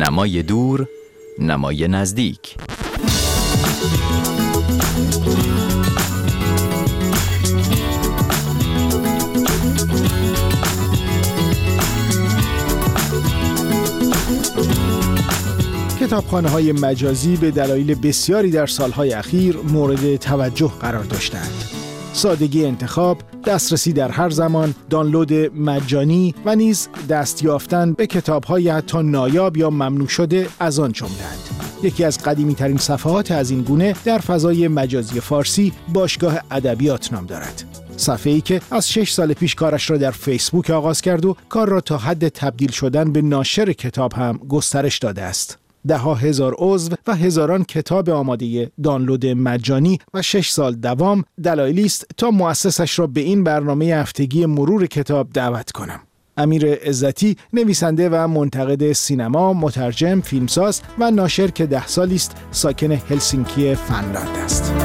نمای دور، نمای نزدیک. کتابخانه‌های مجازی به دلایل بسیاری در سالهای اخیر مورد توجه قرار داشتند. سادگی انتخاب، دسترسی در هر زمان، دانلود مجانی و نیز دست یافتن به کتاب‌های حتی نایاب یا ممنوع شده از آن جمله‌اند. یکی از قدیمی‌ترین صفحات از این گونه در فضای مجازی فارسی باشگاه ادبیات نام دارد. صفحه‌ای که از 6 سال پیش کارش را در فیسبوک آغاز کرد و کار را تا حد تبدیل شدن به ناشر کتاب هم گسترش داده است. ده‌ها هزار عضو و هزاران کتاب آماده دانلود مجانی و 6 سال دوام دلایلی است تا مؤسسش را به این برنامه هفتگی مرور کتاب دعوت کنم. امیر عزتی، نویسنده و منتقد سینما، مترجم، فیلمساز و ناشر که 10 سالی است ساکن هلسینکی فنلاند است.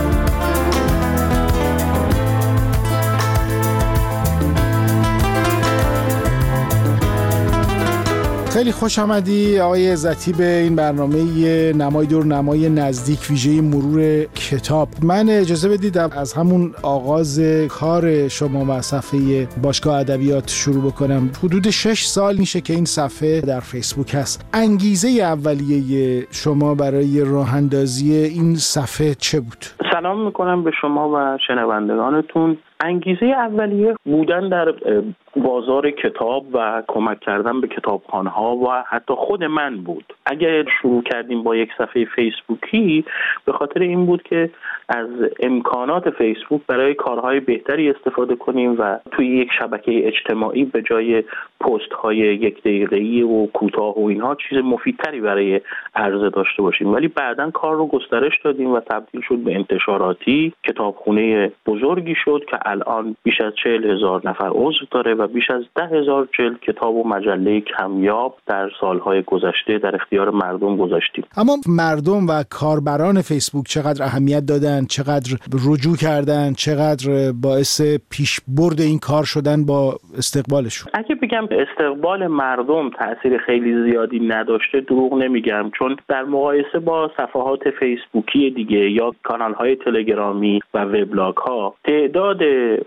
خیلی خوش آمدی آقای عزتی به این برنامه نمای دور نمای نزدیک ویژه مرور کتاب. من اجازه بدید از همون آغاز کار شما و صفحه باشگاه ادبیات شروع بکنم. حدود 6 سال میشه که این صفحه در فیسبوک هست. انگیزه اولیه شما برای راه اندازی این صفحه چه بود؟ سلام میکنم به شما و شنوندگانتون. انگیزه اولیه بودن در بازار کتاب و کمک کردن به کتابخانه‌ها و حتی خود من بود. اگر شروع کردیم با یک صفحه فیسبوکی به خاطر این بود که از امکانات فیسبوک برای کارهای بهتری استفاده کنیم و توی یک شبکه اجتماعی به جای پست‌های 1 دقیقه‌ای و کوتاه و اینها چیز مفیدتری برای عرضه داشته باشیم. ولی بعداً کار رو گسترش دادیم و تبدیل شد به انتشاراتی. کتابخونه بزرگی شد که الان بیش از 40,000 نفر عضو داره و بیش از 10,000 جلد کتاب و مجله کمیاب در سالهای گذشته در اختیار مردم گذاشتیم. اما مردم و کاربران فیسبوک چقدر اهمیت دادن، چقدر رجوع کردن، چقدر باعث پیشبرد این کار شدن با استقبالشون؟ اگه بگم استقبال مردم تأثیر خیلی زیادی نداشته دروغ نمیگم، چون در مقایسه با صفحات فیسبوکی دیگه یا کانال‌های تلگرامی و وبلاگ‌ها تعداد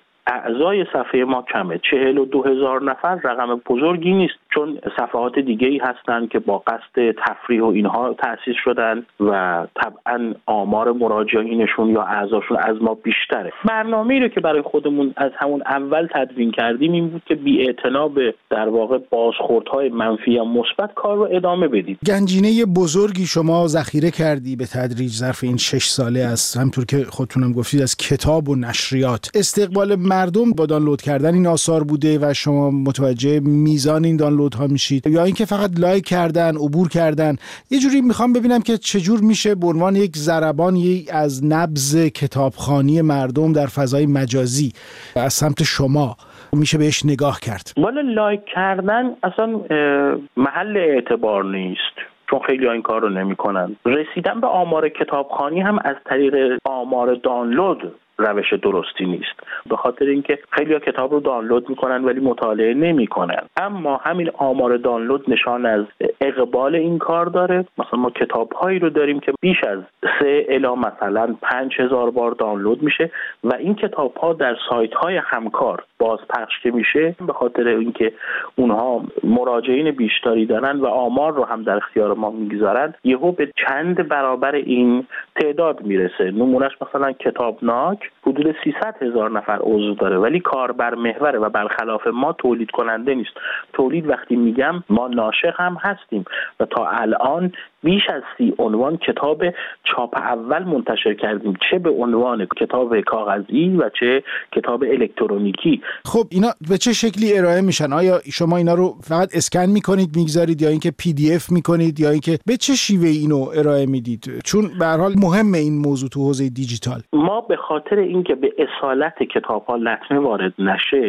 اعضای صفحه ما کمه. 42,000 نفر رقم بزرگی نیست، چون صفحات دیگه‌ای هستن که با قصد تفریح و اینها تأسیس شدن و طبعاً آمار مراجعینشون یا اعضاشون از ما بیشتره. برنامه‌ای رو که برای خودمون از همون اول تدوین کردیم این بود که بی‌اعتنا به در واقع بازخوردهای منفی یا مثبت کار رو ادامه بدیم. گنجینه بزرگی شما ذخیره کردی به تدریج ظرف این 6 ساله است، همونطور که خودتونم گفتید، از کتاب و نشریات. استقبال مردم با دانلود کردن این آثار بوده و شما متوجه میزان این دانلودها میشید یا اینکه فقط لایک کردن، عبور کردن؟ یه جوری میخوام ببینم که چجور میشه به عنوان یک ضربانی از نبض کتابخوانی مردم در فضای مجازی از سمت شما میشه بهش نگاه کرد. والا لایک کردن اصلا محل اعتبار نیست، چون خیلی ها این کار رو نمی کنن. رسیدن به آمار کتابخوانی هم از طریق آمار دانلود روش درستی نیست، به خاطر اینکه خیلی ها کتاب رو دانلود میکنن ولی مطالعه نمیکنن. اما همین آمار دانلود نشان از اقبال این کار داره. مثلا ما کتاب هایی رو داریم که بیش از 3 الی مثلا 5,000 بار دانلود میشه و این کتاب ها در سایت های همکار بازپخش که میشه به خاطر اینکه اونها مراجعین بیشتری دارن و آمار رو هم در اختیار ما میگذارن، یهو به چند برابر این تعداد میرسه. نمونهش مثلا کتابناک حدود 300,000 نفر عضو داره ولی کاربر محوره و برخلاف ما تولید کننده نیست. تولید وقتی میگم ما ناشر هم هستیم و تا الان بیش از 30 عنوان کتاب چاپ اول منتشر کردیم، چه به عنوان کتاب کاغذی و چه کتاب الکترونیکی. خب اینا به چه شکلی ارائه میشن؟ آیا شما اینا رو فقط اسکن میکنید میگذارید یا اینکه پی دی اف میکنید یا اینکه به چه شیوه اینو ارائه میدید؟ چون به هر حال مهمه این موضوع تو حوزه دیجیتال. ما به خاطر اینکه به اصالت کتاب‌ها لطمه وارد نشه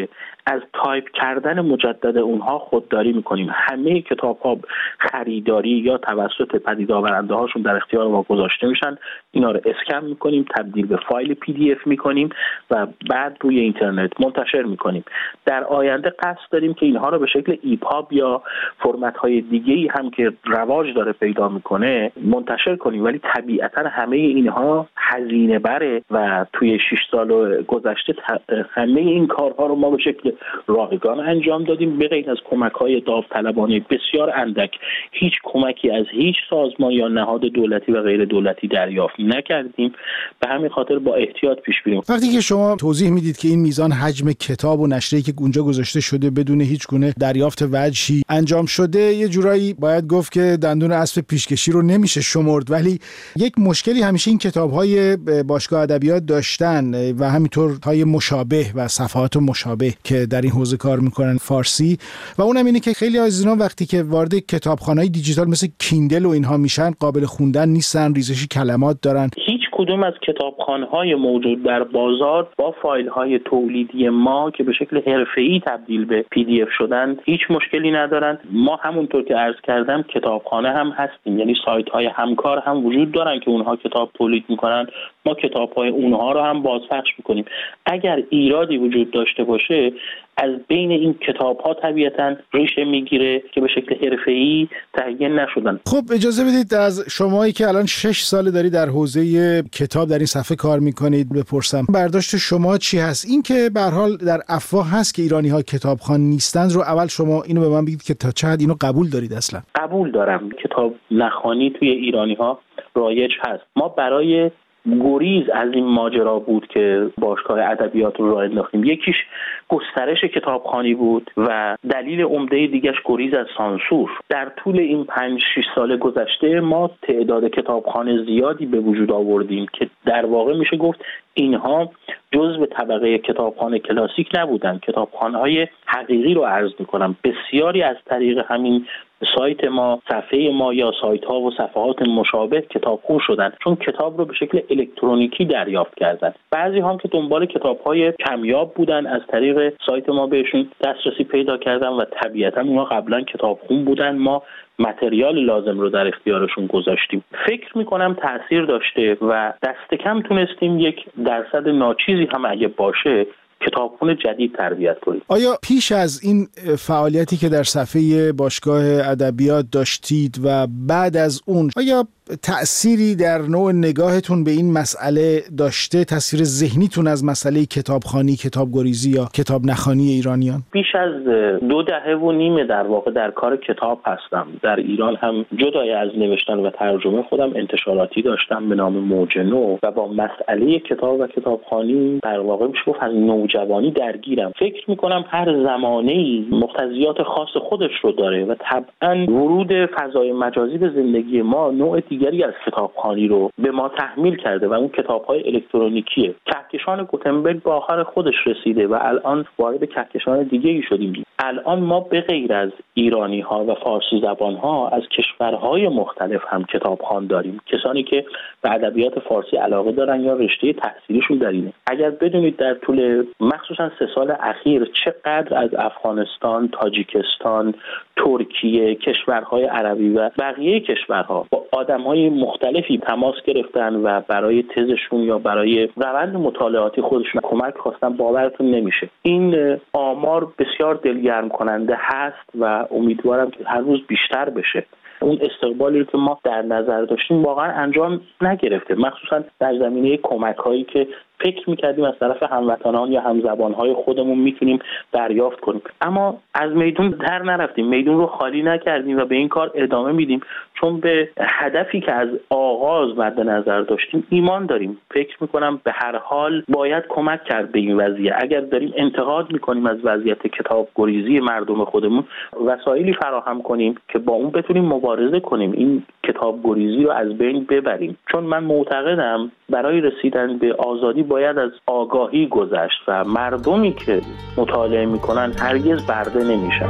از تایپ کردن مجدد اونها خودداری میکنیم. همه کتاب‌ها خریداری یا توسط پدید آورنده هاشون در اختیار ما گذاشته میشن. اینا رو اسکن میکنیم، تبدیل به فایل PDF میکنیم و بعد روی اینترنت منتشر میکنیم. در آینده قصد داریم که اینها رو به شکل ایپاب یا فرمت‌های دیگه‌ای هم که رواج داره پیدا میکنه منتشر کنیم، ولی طبیعتاً همه اینها هزینه بره و توی 6 سال گذشته همه این کارها رو ما به شکل رایگان انجام دادیم، به غیر از کمک‌های داوطلبانه بسیار اندک. هیچ کمکی از هیچ سازمان یا نهاد دولتی و غیر دولتی دریافت نکردیم. به همین خاطر با احتیاط پیش بریم. وقتی که شما توضیح میدید که این میزان حجم کتاب و نشریه‌ای که اونجا گذاشته شده بدون هیچ گونه دریافت وجهی انجام شده، یه جورایی باید گفت که دندون اسب پیشکشی رو نمیشه شمرد، ولی یک مشکلی همیشه این کتاب‌های باشگاه ادبیات داشتن و همینطور های مشابه و صفحات مشابه که در این حوزه کار میکنن فارسی، و اونم اینه که خیلی از اینا وقتی که وارد کتابخانه‌های دیجیتال مثل کیندل و اینها میشن قابل خوندن نیستن، ریزش کلمات دارن. هیچ کدوم از کتابخانه‌های موجود در بازار با فایل‌های تولیدی ما که به شکل حرفه‌ای تبدیل به PDF شدن هیچ مشکلی ندارن. ما همونطور که عرض کردم کتابخانه هم هستیم، یعنی سایت‌های همکار هم وجود دارن که اونها کتاب تولید میکنن، ما کتاب‌های اونها رو هم بازپخش میکنیم. اگر ایرادی وجود داشته باشه از بین این کتاب‌ها طبیعتاً ریشه میگیره که به شکل حرفه‌ای تهیه نشدن. خب اجازه بدید از شمایی که الان 6 سال داری در حوزه کتاب در این صفحه کار میکنید بپرسم برداشت شما چی هست؟ این که به هر حال در افواه هست که ایرانی‌ها کتابخوان نیستند رو اول شما اینو به من بگید که تا چه حد اینو قبول دارید اصلا؟ قبول دارم. کتاب نخوانی توی ایرانی‌ها رایج هست. ما برای گریز از این ماجرا بود که باشگاه ادبیات رو راه انداختیم. یکیش گسترش کتابخوانی بود و دلیل عمده دیگه‌اش گریز از سانسور. در طول این 5-6 سال گذشته ما تعداد کتابخانه زیادی به وجود آوردیم که در واقع میشه گفت اینها جزو طبقه کتابخانه کلاسیک نبودن. کتابخانه‌های حقیقی رو عرض می‌کنم. بسیاری از طریق همین سایت ما، صفحه ما یا سایت‌ها و صفحات مشابه کتابخون شدن، چون کتاب رو به شکل الکترونیکی دریافت کردن. بعضی هم که دنبال کتاب‌های کمیاب بودن از طریق سایت ما بهشون دسترسی پیدا کردن و طبیعتاً اونا قبلا کتابخون بودن، ما متریال لازم رو در اختیارشون گذاشتیم. فکر میکنم تأثیر داشته و دست کم تونستیم یک درصد ناچیزی هم اگه باشه کتابخونه جدید تربیت کنیم. آیا پیش از این فعالیتی که در صفحه باشگاه ادبیات داشتید و بعد از اون آیا تأثیری در نوع نگاهتون به این مسئله داشته؟ تأثیر ذهنیتون از مسئله کتابخوانی، کتابگریزی یا کتاب نخوانی ایرانیان؟ بیش از 2 دهه و نیمه در واقع در کار کتاب هستم. در ایران هم جدای از نوشتن و ترجمه خودم انتشاراتی داشتم به نام موج نو و با مسئله کتاب و کتابخوانی در واقع میشه گفت از نوجوانی درگیرم. فکر میکنم هر زمانه‌ای مقتضیات خاص خودش رو داره و طبعاً ورود فضای مجازی به زندگی ما نوع دیگری از کتابخوانی رو به ما تحمیل کرده و اون کتاب‌های الکترونیکیه. کهکشان گوتنبرگ به آخر خودش رسیده و الان وارد کهکشان دیگه‌ای شدیم. الان ما به غیر از ایرانی‌ها و فارسی زبان‌ها از کشورهای مختلف هم کتابخوان داریم. کسانی که به ادبیات فارسی علاقه دارن یا رشته تحصیلیشون در اینه. اگر بدونید در طول مخصوصا 3 سال اخیر چقدر از افغانستان، تاجیکستان، ترکیه، کشورهای عربی و بقیه کشورها با آدم‌های مختلفی تماس گرفتن و برای تزشون یا برای روند مطالعاتی خودشون کمک خواستن، باورتون نمیشه. این آمار بسیار دلگرم کننده هست و امیدوارم که هر روز بیشتر بشه. اون استقبالی که ما در نظر داشتیم واقعا انجام نگرفته، مخصوصا در زمینه کمک‌هایی که فکر می‌کردیم از طرف هموطنان یا همزبان‌های خودمون میتونیم دریافت کنیم. اما از میدون در نرفتیم، میدون رو خالی نکردیم و به این کار ادامه میدیم، چون به هدفی که از آغاز مد نظر داشتیم ایمان داریم. فکر می‌کنم به هر حال باید کمک کرد به این وضعیت. اگر داریم انتقاد می‌کنیم از وضعیت کتابگریزی مردم خودمون، وسایلی فراهم کنیم که با اون بتونیم مبارزه کنیم، این کتابگریزی رو از بین ببریم. چون من معتقدم برای رسیدن به آزادی باید از آگاهی گذشت و مردمی که مطالعه میکنن هرگز برده نمیشن.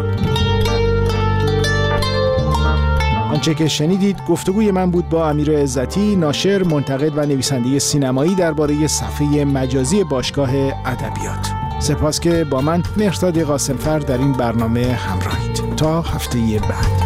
آنچه که شنیدید گفتگوی من بود با امیر عزتی، ناشر، منتقد و نویسنده سینمایی درباره صفحه مجازی باشگاه ادبیات. سپاس که با من مهرداد قاسمفر در این برنامه همراهید. تا هفته بعد.